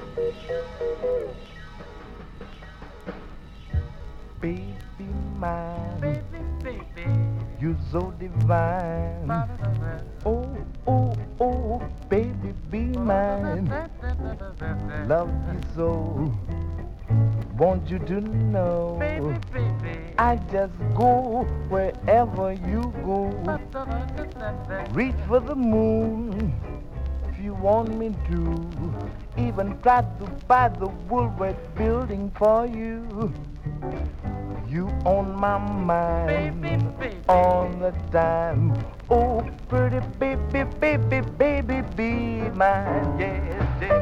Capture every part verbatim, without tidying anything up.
Baby mine, baby, baby, you're so divine. Oh, oh, oh, baby, be mine. Love you so, want you to know. Baby, baby, I just go wherever you go. Reach for the moon if you want me to. Even try to buy the Woolworth building for you. You on my mind, baby, baby, all the time. Oh, pretty baby, baby, baby, be mine, yes, yes.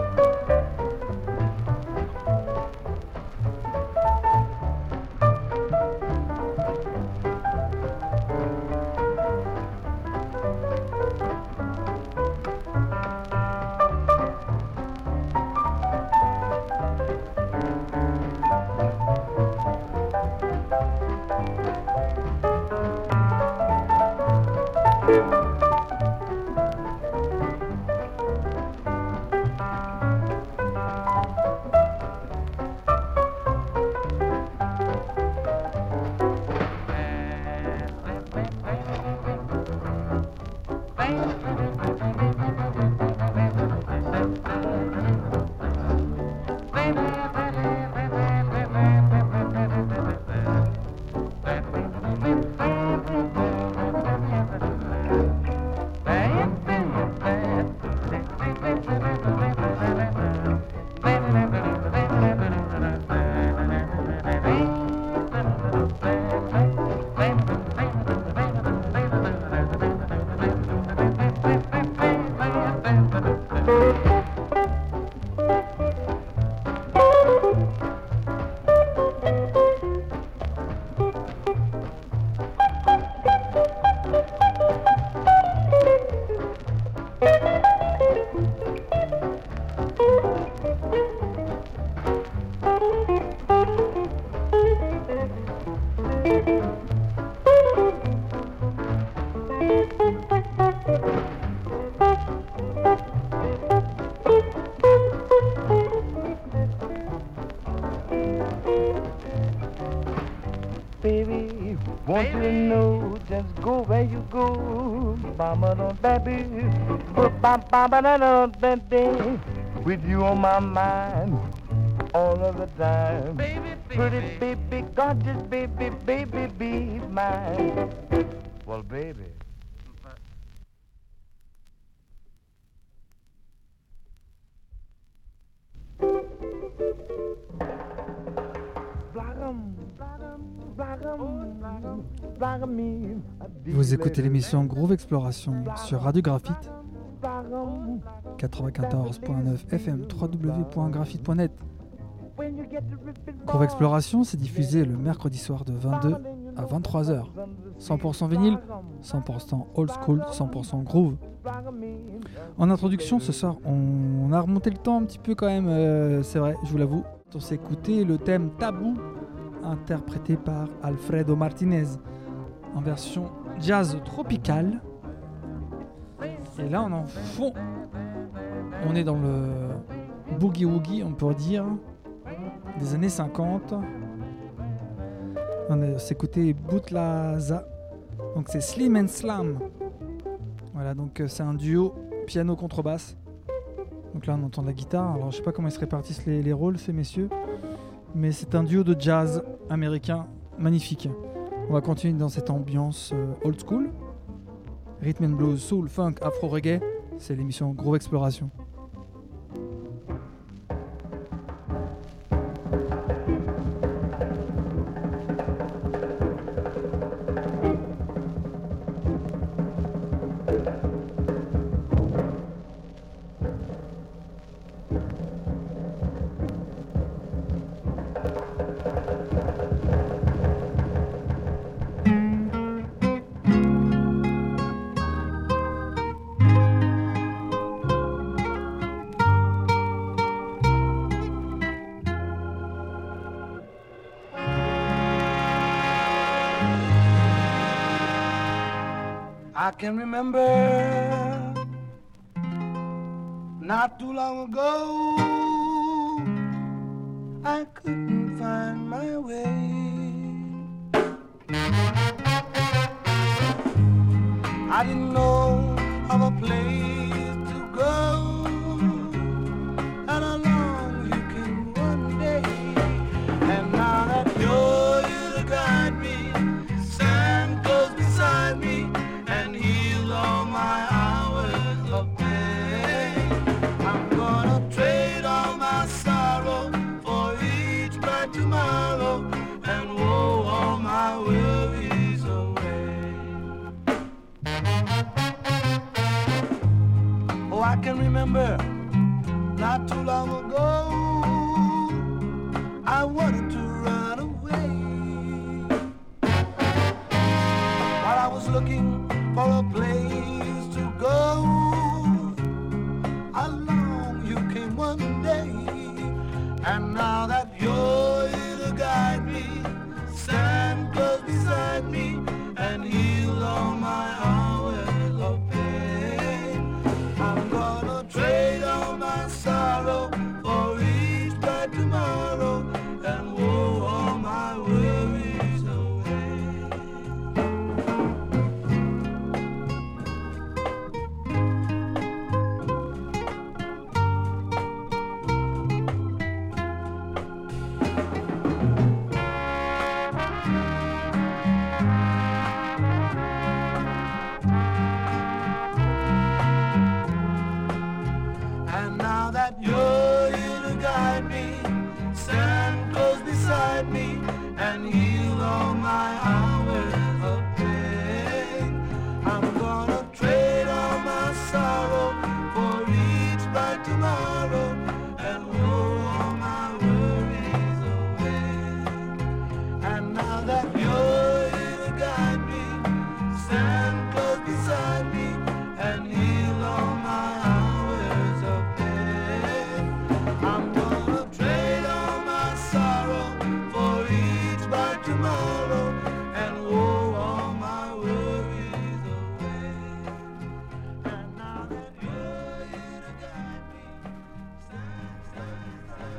Baby, want you to know, just go where you go. Mama don't baby, with you on my mind all of the time. Baby, baby. Pretty baby, gorgeous baby, baby, be mine. Well, baby. Vous écoutez l'émission Groove Exploration sur Radio Graphite quatre-vingt-quatorze point neuf F M, w w w point graphite point net. Groove Exploration, c'est diffusé le mercredi soir de vingt-deux à vingt-trois heures. cent pour cent vinyle, cent pour cent old school, cent pour cent groove. En introduction, ce soir, on a remonté le temps un petit peu quand même, euh, c'est vrai, je vous l'avoue. On s'est écouté le thème Tabou, interprété par Alfredo Martinez, en version jazz tropicale. Et là, on en fond. On est dans le boogie-woogie, on peut dire, des années cinquante. On s'est écouté Bootlaza, donc c'est Slim and Slam. Voilà, donc c'est un duo piano-contrebasse. Donc là, on entend de la guitare. Alors, je sais pas comment ils se répartissent les, les rôles, ces messieurs, mais c'est un duo de jazz américain magnifique. On va continuer dans cette ambiance euh, old school. Rhythm and blues, soul, funk, afro reggae. C'est l'émission Groove Exploration. I can remember not too long ago too long ago. I wanted to run away. While I was looking for a place to go, along you came one day. And now that you're here to guide me, stand close beside me and heal all my hours of pain. I'm gonna trade all my sorrow for each bright tomorrow and woe all my worries away. And now that you're here to guide me, stand close beside me and heal all my hours of pain. I'm gonna trade all my sorrow for each bright tomorrow and roll all my worries away. And now that you're here to guide me, stand close beside me and heal all my hours of pain. I'm gonna trade all my sorrow for each bright tomorrow and woe all my worries away. And now that you're here to guide me, stand, stand, stand,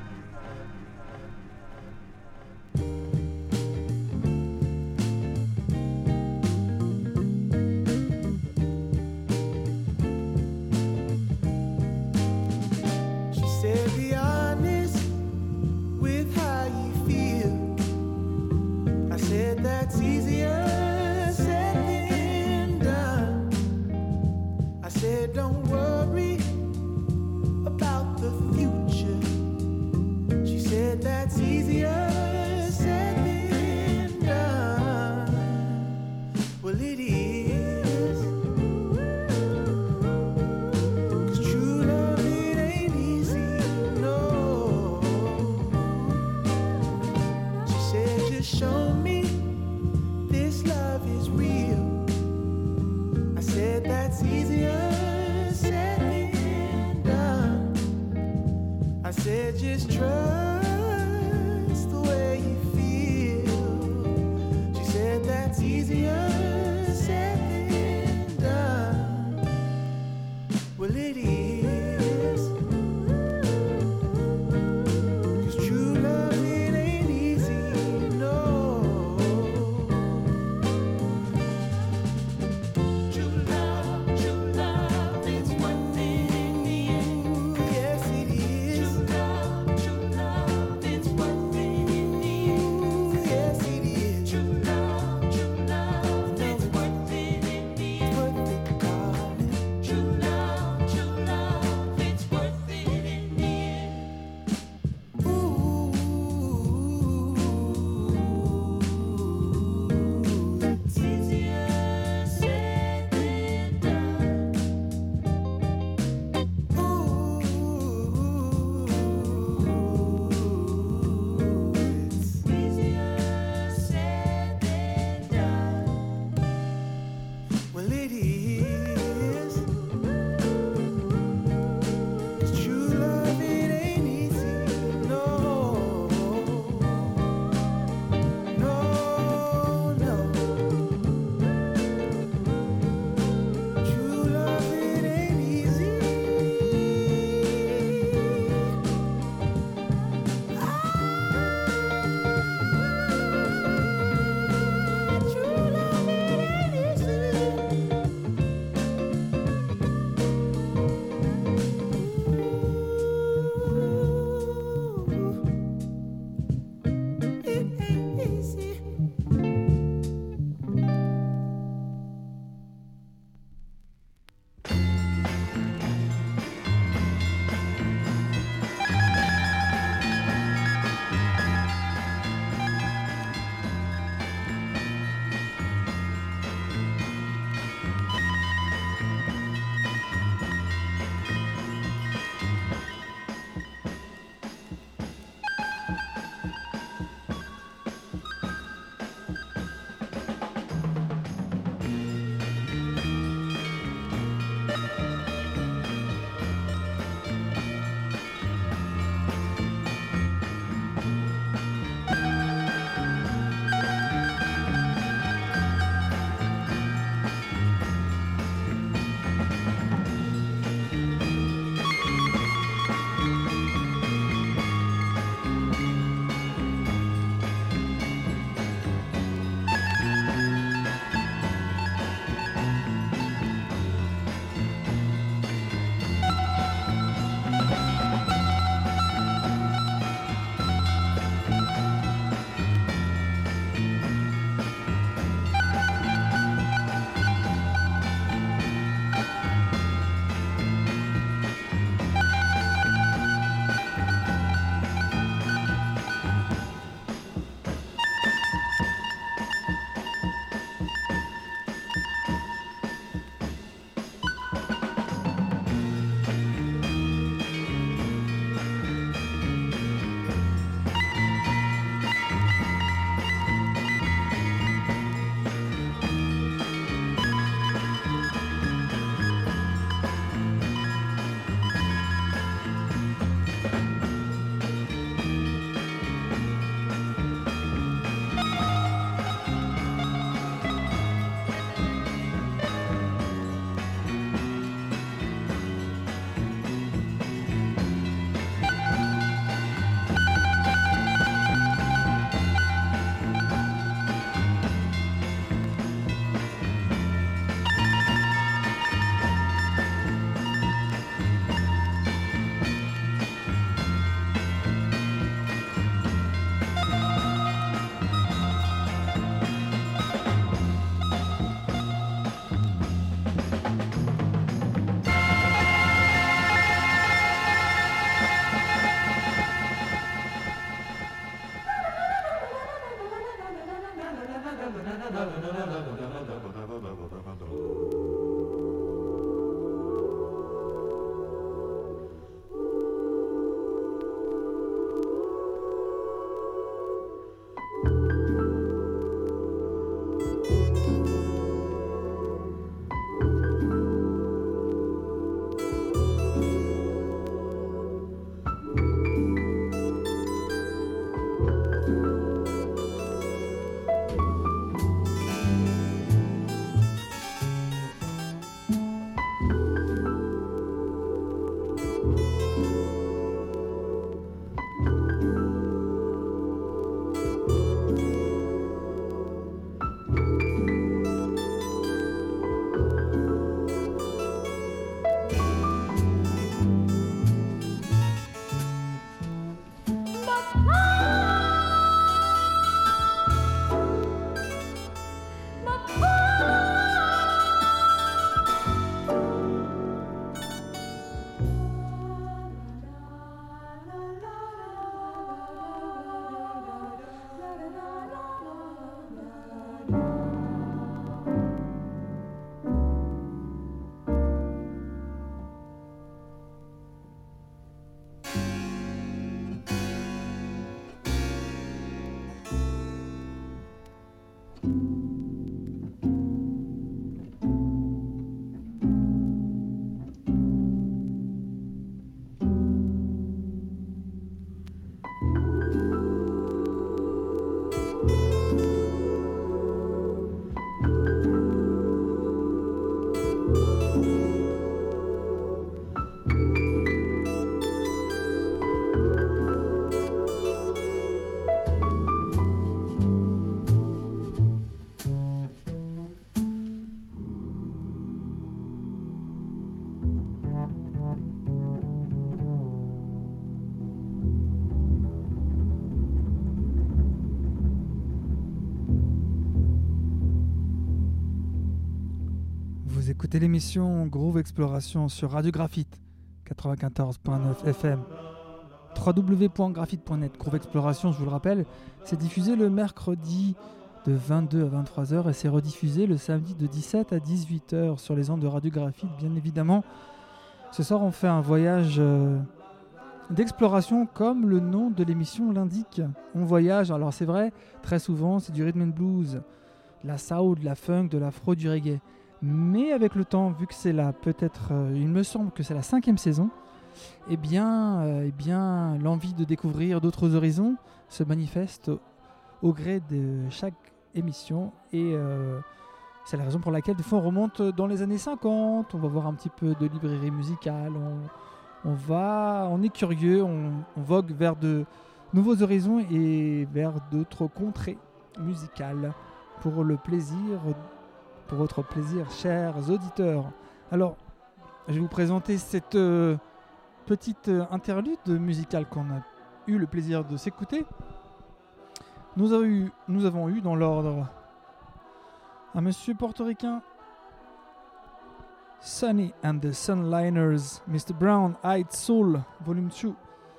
She said, be honest with how you feel. I said, that's easier said than done. I said, don't worry about the future. She said, that's easier said than done. Well, it is. 'Cause true love, it ain't easy, no. She said, just show me this love is real. I said, that's easier said than done. I said, just trust the way you feel. She said, that's easier said than done. Well, it is. 'Cause true love, it ain't easy, no. True love, true love, it's worth it in the end. Yes, it is. True love, true love, it's worth it in the end. Yes, it is. True love, true love, Vous écoutez l'émission Groove Exploration sur Radio Graphite quatre-vingt-quatorze point neuf F M, w w w point graphite point net. Groove Exploration, je vous le rappelle, c'est diffusé le mercredi de vingt-deux à vingt-trois heures et c'est rediffusé le samedi de dix-sept à dix-huit heures sur les ondes de Radio Graphite, bien évidemment. Ce soir, on fait un voyage euh, d'exploration comme le nom de l'émission l'indique. On voyage, alors c'est vrai, très souvent c'est du rhythm and blues, de la soul, de la funk, de l'afro, du reggae. Mais avec le temps, vu que c'est la peut-être, euh, il me semble que c'est la cinquième saison, eh bien, euh, eh bien, l'envie de découvrir d'autres horizons se manifeste au, au gré de chaque émission. Et euh, c'est la raison pour laquelle des fois on remonte dans les années cinquante, on va voir un petit peu de librairie musicale, on, on va, on est curieux, on, on vogue vers de nouveaux horizons et vers d'autres contrées musicales pour le plaisir. Pour votre plaisir, chers auditeurs. Alors, je vais vous présenter cette euh, petite euh, interlude musicale qu'on a eu le plaisir de s'écouter. Nous, avons eu, nous avons eu dans l'ordre un monsieur portoricain, Sonny and the Sunliners, mister Brown Eyed Soul, volume deux.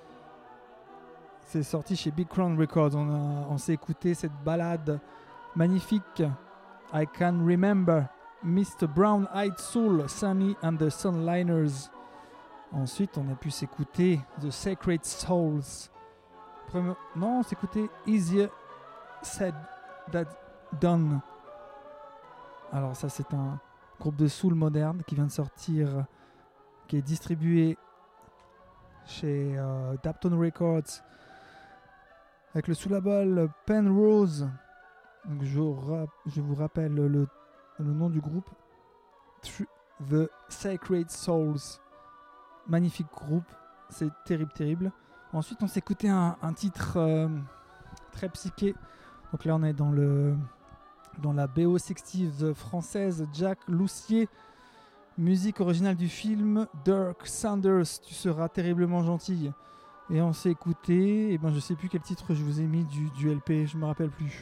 C'est sorti chez Big Crown Records. On, a, on s'est écouté cette balade magnifique. I Can Remember, mister Brown Eyed Soul, Sonny and the Sunliners. Ensuite, on a pu s'écouter The Sacred Souls. Premier... Non, on s'est écouté Easier Said Than Done. Alors ça, c'est un groupe de soul moderne qui vient de sortir, qui est distribué chez euh, Dapton Records avec le sous-label Penrose. Donc je, rap- je vous rappelle le, le nom du groupe, The Sacred Souls. Magnifique groupe, c'est terrible, terrible. Ensuite, on s'est écouté un, un titre euh, très psyché. Donc là, on est dans, le, dans la B O soixante française, Jack Loussier. Musique originale du film Dirk Sanders, Tu seras terriblement gentil. Et on s'est écouté, et ben je sais plus quel titre je vous ai mis du, du L P, je me rappelle plus.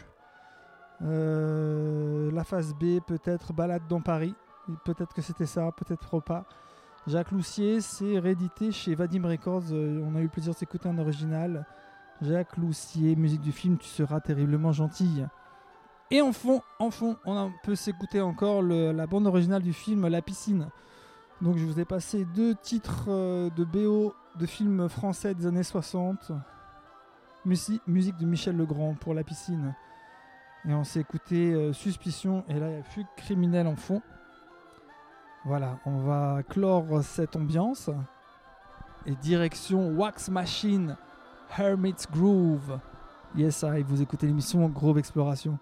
Euh, la phase B, peut-être Balade dans Paris, peut-être que c'était ça, peut-être pas. Jacques Loussier, c'est réédité chez Vadim Records, euh, on a eu le plaisir de s'écouter en original. Jacques Loussier, musique du film Tu seras terriblement gentil. Et en fond, en fond, on peut s'écouter encore le, la bande originale du film La Piscine. Donc je vous ai passé deux titres euh, de B O de films français des années soixante. Musi- musique de Michel Legrand pour La Piscine. Et on s'est écouté euh, Suspicion, et là il y a Fugue criminelle en fond. Voilà, on va clore cette ambiance. Et direction Wax Machine, Hermit's Groove. Yes, I, vous écoutez l'émission Groove Exploration.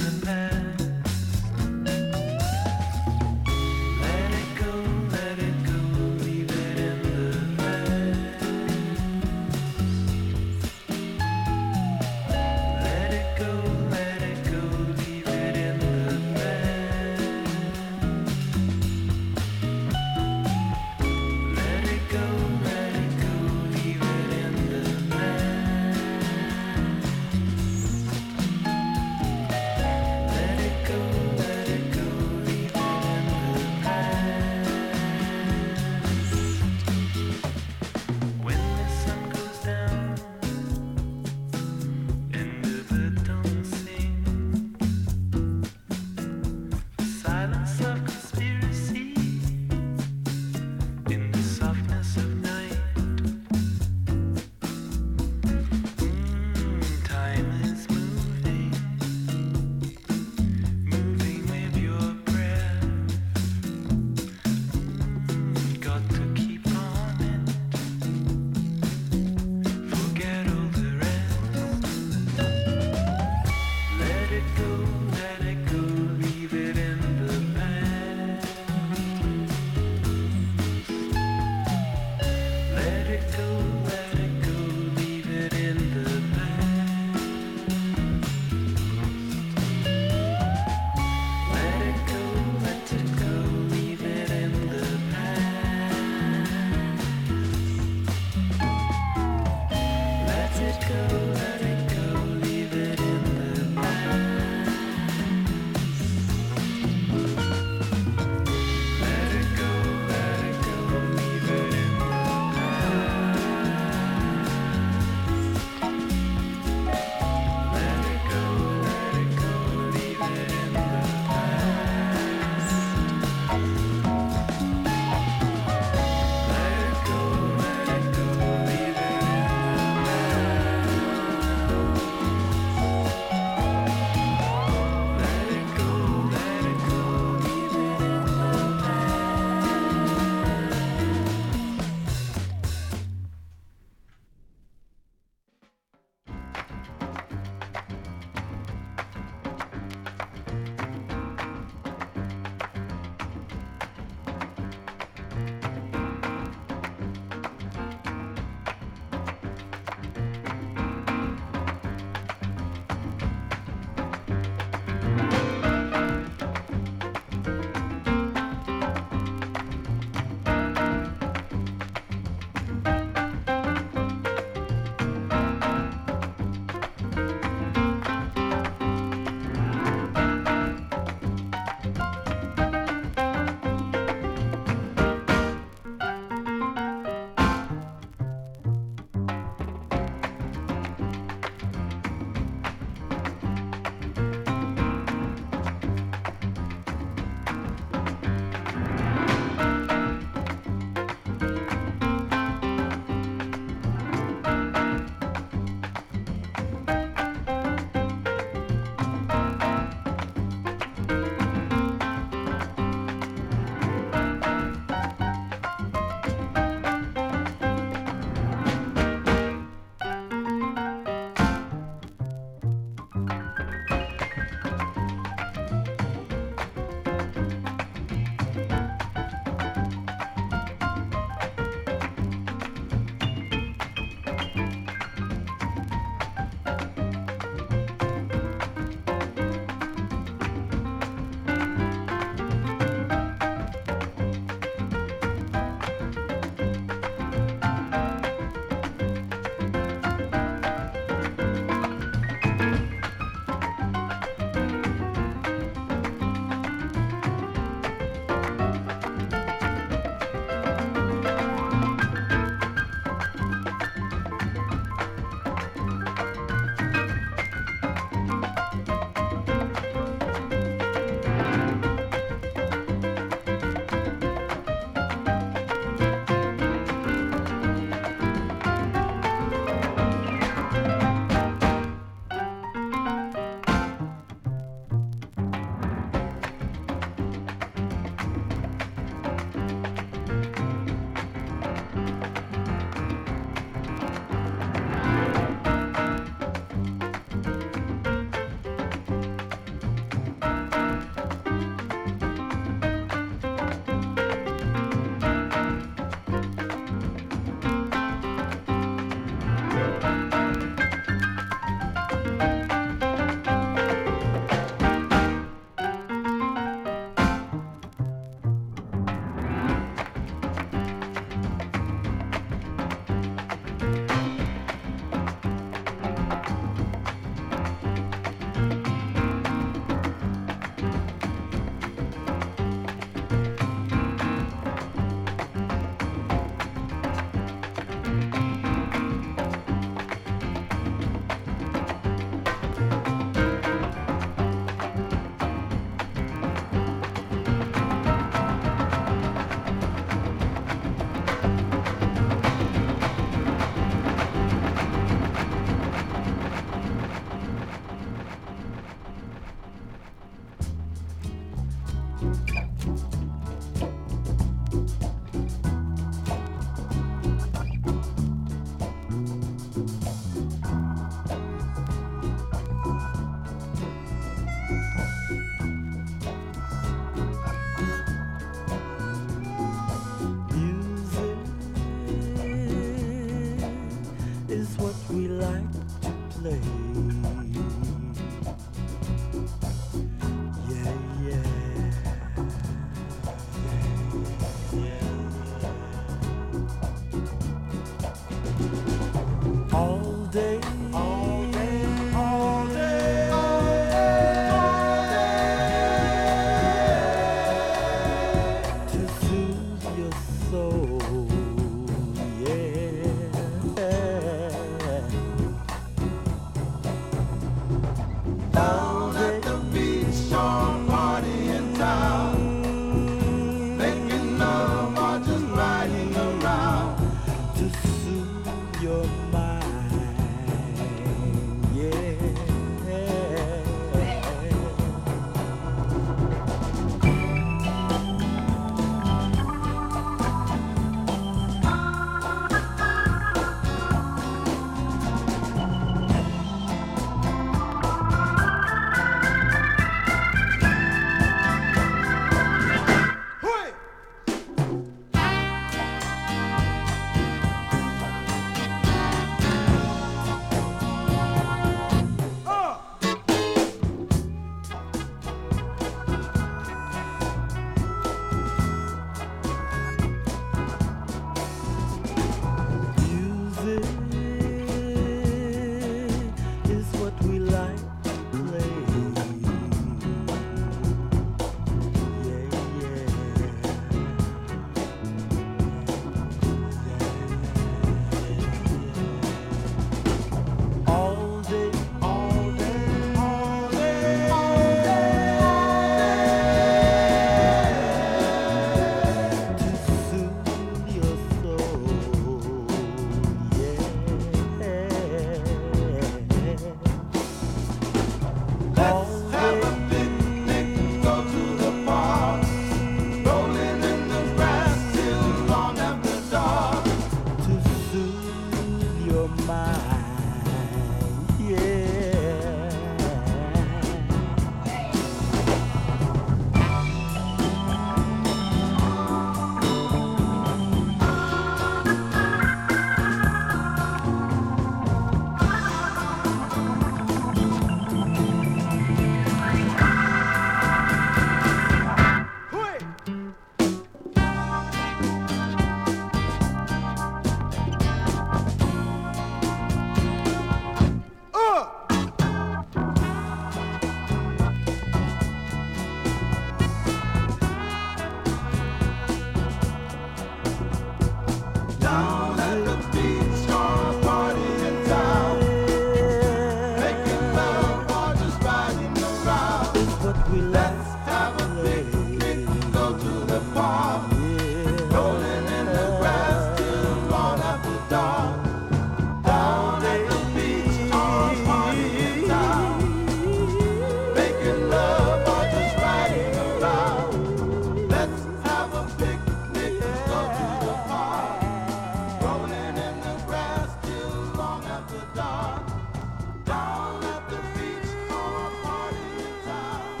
we let's have a picnic, go to the park, rolling in the grass till long after dark. Down at the beach or party in town, making love or just riding around. Let's have a picnic, go to the park, rolling in the grass till long after dark. Down at the beach or party in town.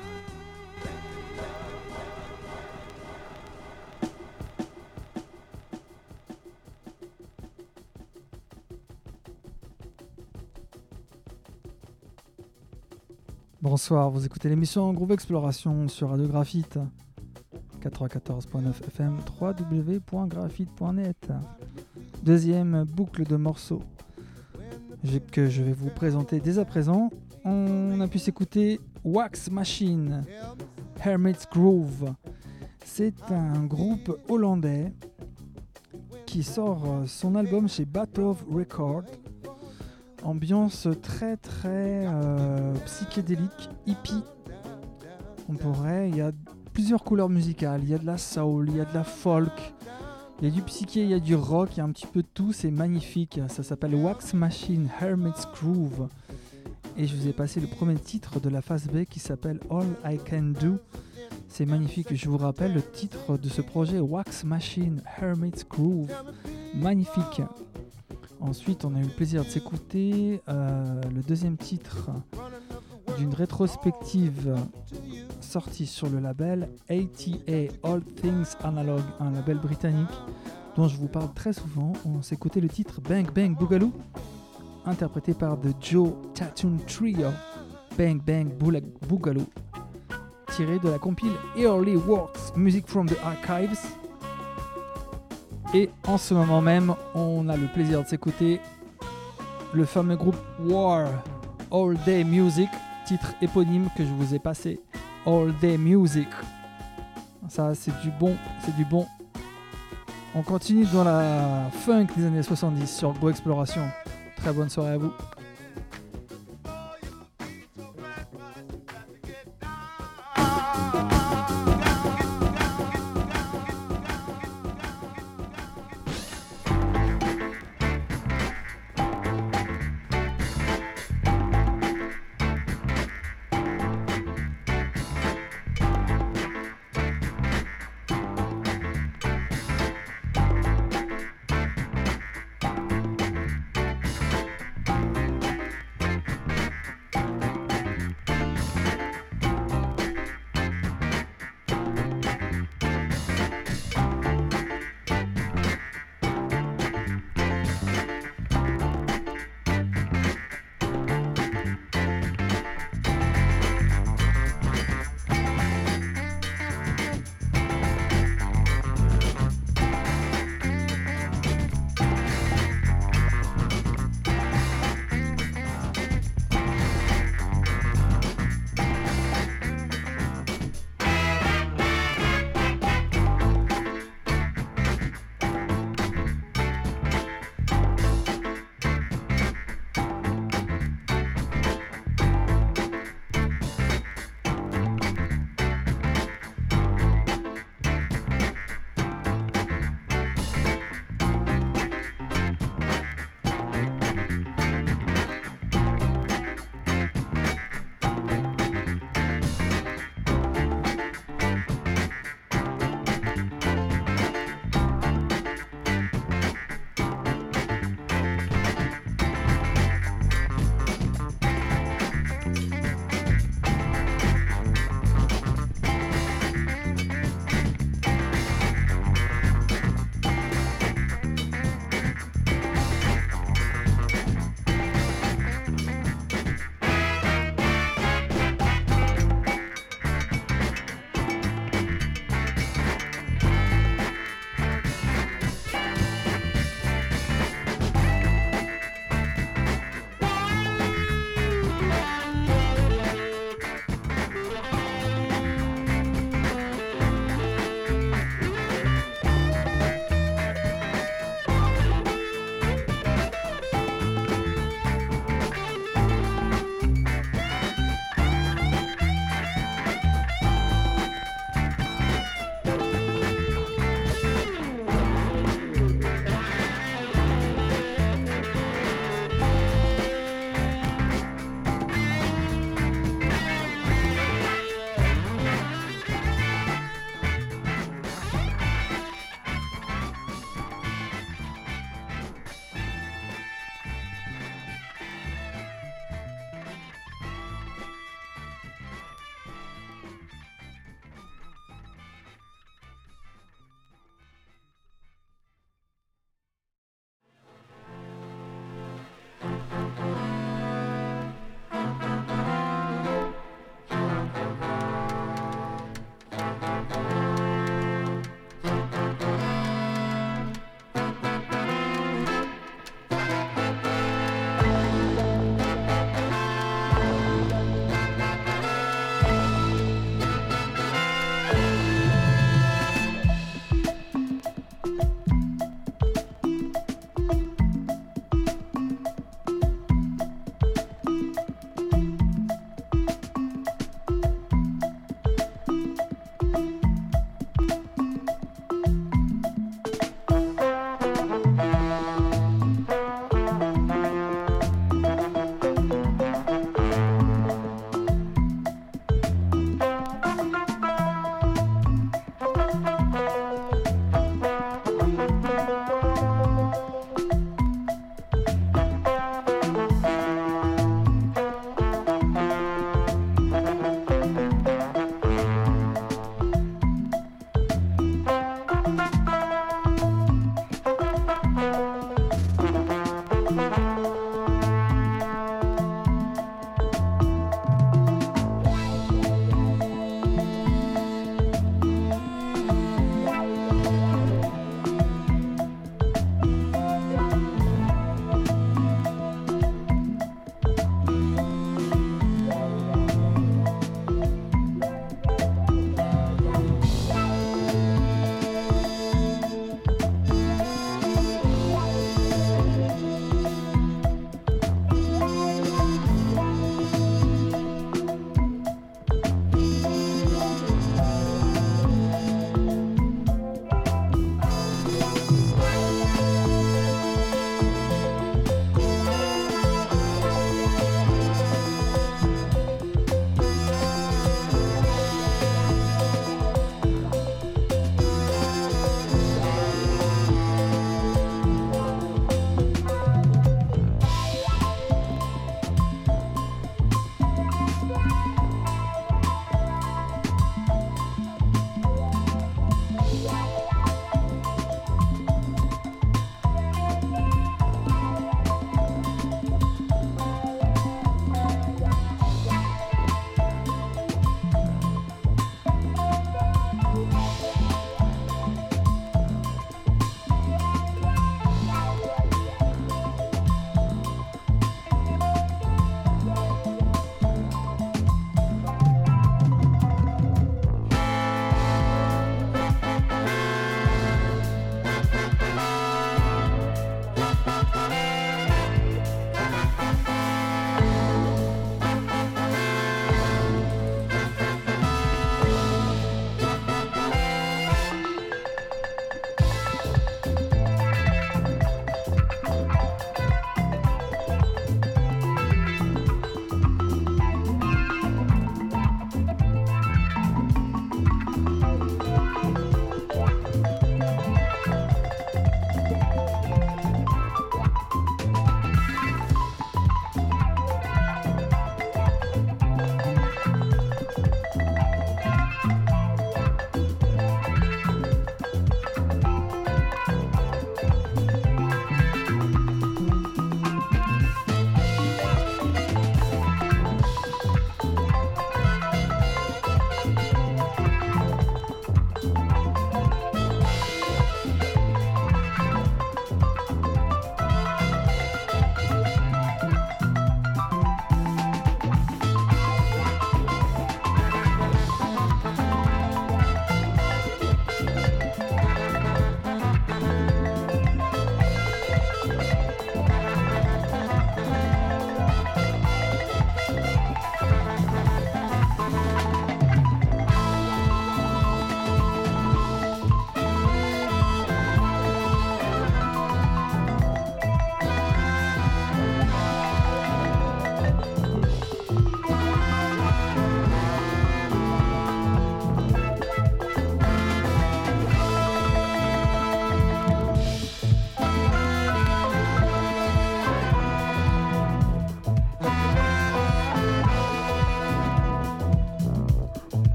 Bonsoir, vous écoutez l'émission Groove Exploration sur Radio Graphite quatre-vingt-quatorze point neuf F M, w w w point graphite point net. Deuxième boucle de morceaux j'ai- que je vais vous présenter dès à présent. On a pu s'écouter Wax Machine, Hermit's Groove. C'est un groupe hollandais qui sort euh, son album chez Batov Records. Ambiance très très euh, psychédélique, hippie. On pourrait, il y a plusieurs couleurs musicales, il y a de la soul, il y a de la folk, il y a du psyché, il y a du rock, il y a un petit peu de tout, c'est magnifique. Ça s'appelle Wax Machine, Hermit's Groove. Et je vous ai passé le premier titre de la phase B qui s'appelle All I Can Do. C'est magnifique, je vous rappelle le titre de ce projet, Wax Machine, Hermit's Groove. Magnifique. Ensuite, on a eu le plaisir de s'écouter euh, le deuxième titre d'une rétrospective sortie sur le label A T A, All Things Analog, un label britannique dont je vous parle très souvent. On s'écoutait le titre Bang Bang Boogaloo, interprété par The Joe Tattoo Trio. Bang Bang Boula- Boogaloo, tiré de la compile Early Works, Music from the Archives. Et en ce moment même, on a le plaisir de s'écouter le fameux groupe War, All Day Music, titre éponyme que je vous ai passé, All Day Music. Ça, c'est du bon, c'est du bon. On continue dans la funk des années soixante-dix sur Go Exploration. Très bonne soirée à vous. Thank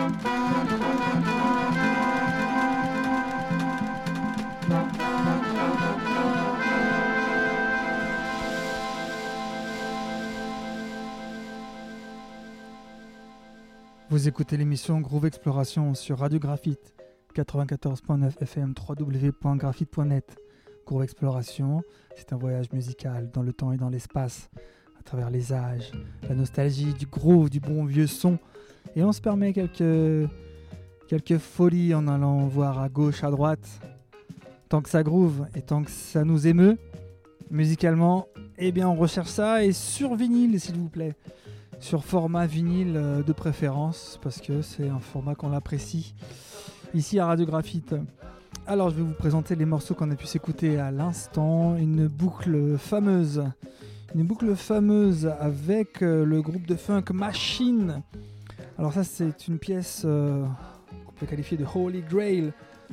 Vous écoutez l'émission Groove Exploration sur Radio Graphite, quatre-vingt-quatorze point neuf F M, w w w point graphite point net. Groove Exploration, c'est un voyage musical dans le temps et dans l'espace, à travers les âges, la nostalgie du groove, du bon vieux son. Et on se permet quelques, quelques folies en allant voir à gauche, à droite. Tant que ça groove et tant que ça nous émeut, musicalement, eh bien on recherche ça. Et sur vinyle, s'il vous plaît. Sur format vinyle euh, de préférence, parce que c'est un format qu'on apprécie ici à Radio Graphite. Alors je vais vous présenter les morceaux qu'on a pu s'écouter à l'instant, une boucle fameuse, une boucle fameuse avec euh, le groupe de funk Machine. Alors ça c'est une pièce euh, qu'on peut qualifier de Holy Grail,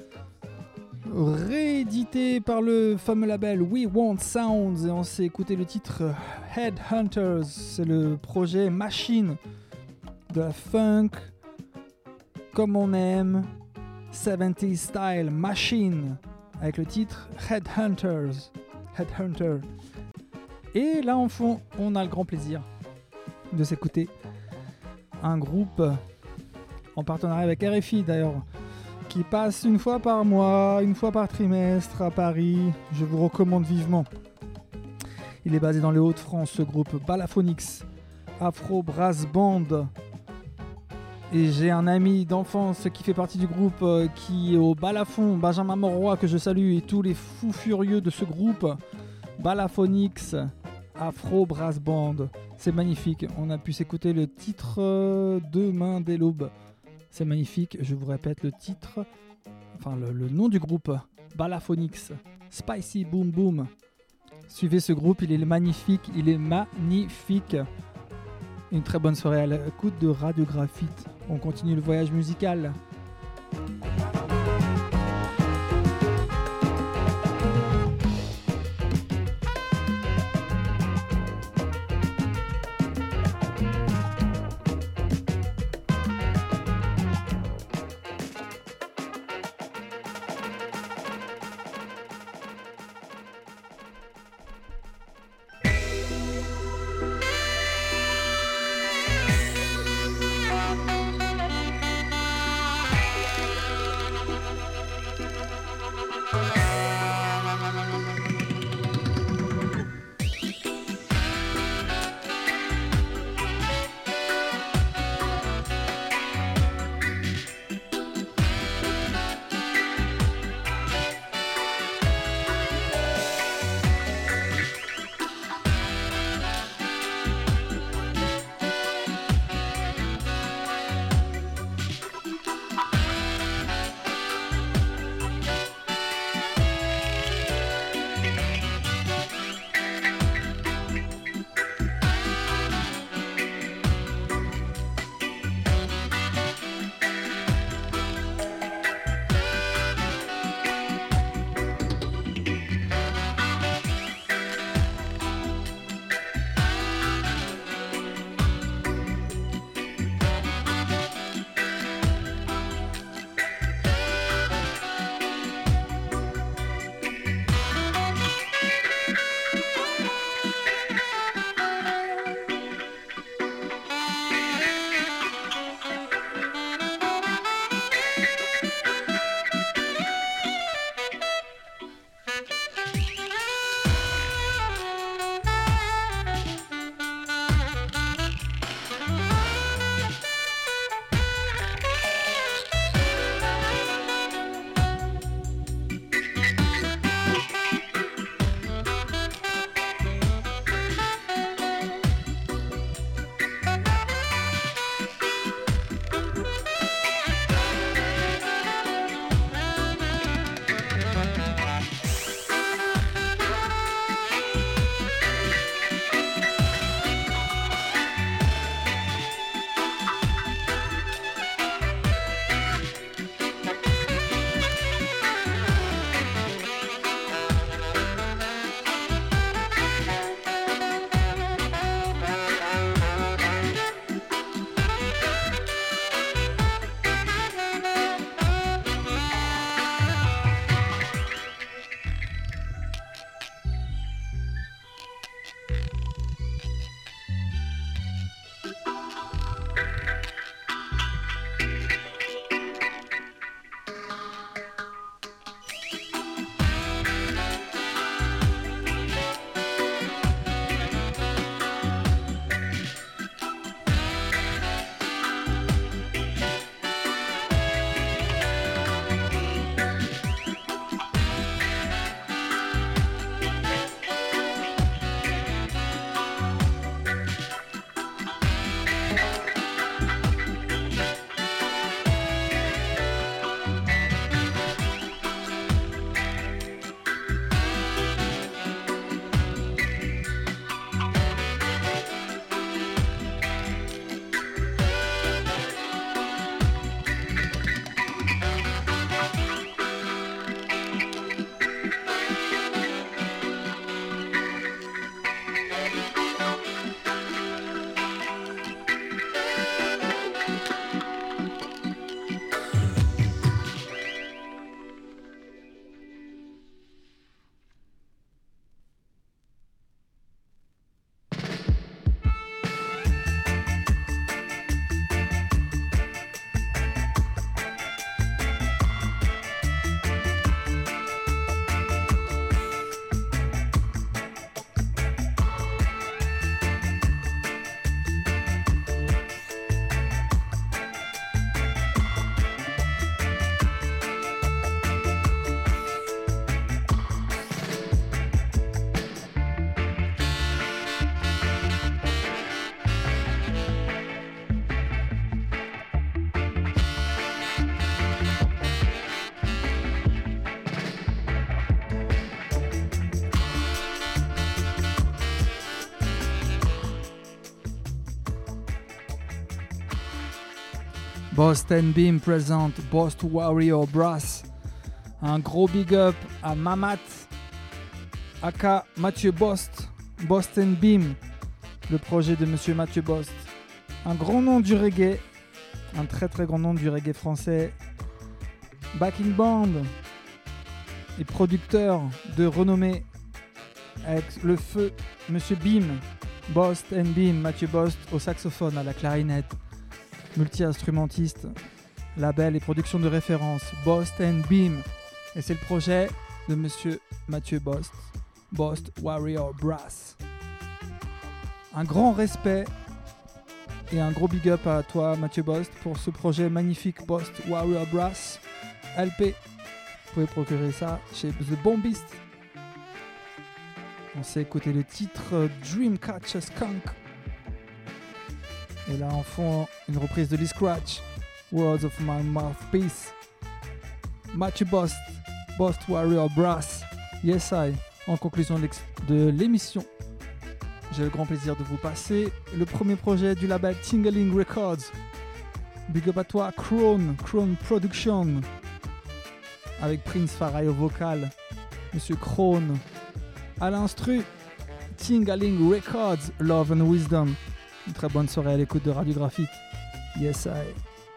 réédité par le fameux label We Want Sounds, et on s'est écouté le titre Headhunters. C'est le projet Machine de la funk comme on aime, soixante-dix style Machine, avec le titre Headhunters. Headhunter. Et là en fond, on a le grand plaisir de s'écouter un groupe en partenariat avec R F I d'ailleurs, qui passe une fois par mois, une fois par trimestre à Paris. Je vous recommande vivement. Il est basé dans les Hauts-de-France, ce groupe Balaphonix, Afro Brass Band. Et j'ai un ami d'enfance qui fait partie du groupe euh, qui est au Balafon, Benjamin Moroy, que je salue, et tous les fous furieux de ce groupe. Balaphonix, Afro Brass Band. C'est magnifique. On a pu s'écouter le titre euh, Demain dès l'aube. C'est magnifique, je vous répète le titre, enfin le, le nom du groupe, Balaphonix, Spicy Boom Boom. Suivez ce groupe, il est magnifique, il est magnifique. Une très bonne soirée à l'écoute de Radio Graphite. On continue le voyage musical. Boston Beam présente Boss Warrior Brass. Un gros big up à Mamat, aka Mathieu Bost, Boston Beam, le projet de Monsieur Mathieu Bost. Un grand nom du reggae, un très très grand nom du reggae français. Backing band et producteur de renommée avec le feu Monsieur Beam, Bost and Beam, Mathieu Bost au saxophone, à la clarinette, multi-instrumentiste, label et production de référence, Bost and Beam. Et c'est le projet de Monsieur Mathieu Bost, Bost Warrior Brass. Un grand respect et un gros big up à toi Mathieu Bost pour ce projet magnifique Bost Warrior Brass L P. Vous pouvez procurer ça chez The Bombist. On s'est écouté le titre Dreamcatcher Skunk. Et là en fond une reprise de Lee Scratch, Words of My Mouthpiece. Mathieu Bost, Bost Warrior Brass, Yes I. En conclusion de l'émission, j'ai le grand plaisir de vous passer le premier projet du label Tingling Records. Big up à toi Krone, Krone Production. Avec Prince Farai au vocal, Monsieur Krone. À l'instru, Tingling Records, Love and Wisdom. Une très bonne soirée à l'écoute de Radio Graphite. Yes I.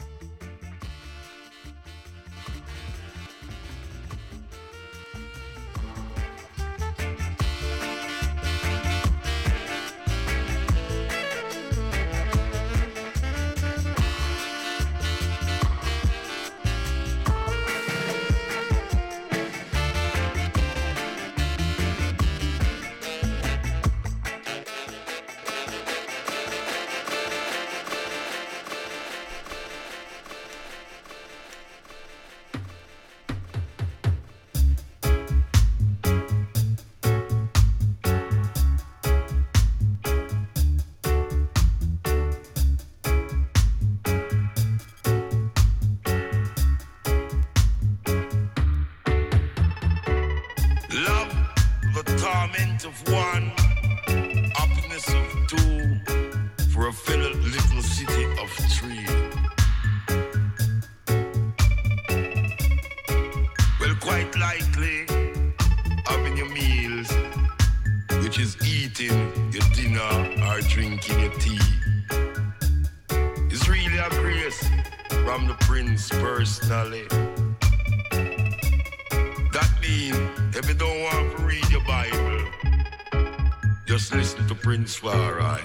Of one, happiness of two, for a fellow little city of three. Well, quite likely, having your meals, which is eating your dinner or drinking your tea, is really a grace from the Prince personally. That means if you don't want to read your Bible, just listen to Prince Farai.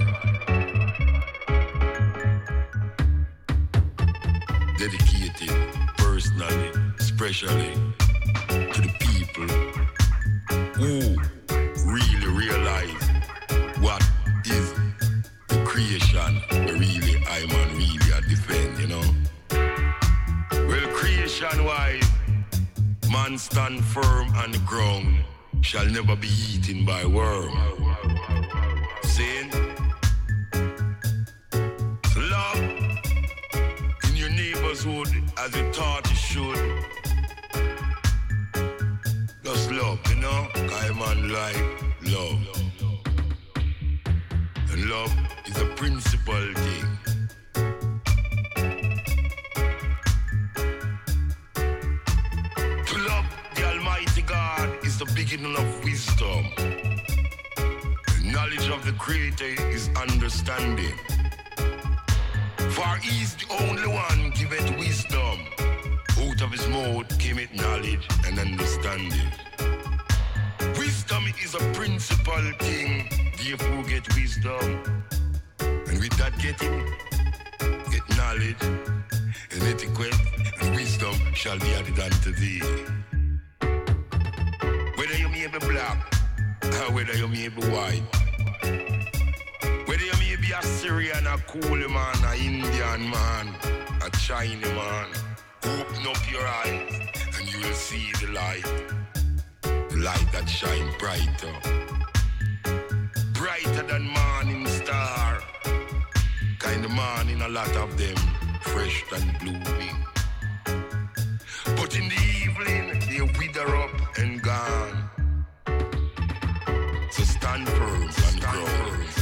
Dedicated personally, especially to the people who really realize what is the creation where really I man really a defend, you know. Well, creation-wise, man stand firm on the ground, shall never be eaten by worm. Saying, love in your neighborhood as you thought you should. Just love, you know, I man like love. And love is a principal thing. To love the Almighty God is the beginning of wisdom. Knowledge of the Creator is understanding. For he is the only one giveth wisdom. Out of his mouth came it knowledge and understanding. Wisdom is a principal thing, therefore get wisdom. And with that getting, get knowledge and etiquette, and wisdom shall be added unto thee. Whether you may be black, or whether you may be white, whether you may be a Syrian, a Kool man, a Indian man, a Chinese man, open up your eyes and you will see the light, the light that shines brighter, brighter than morning star, kind of morning a lot of them, fresh and blooming. But in the evening, they wither up and gone. So stand firm on the ground.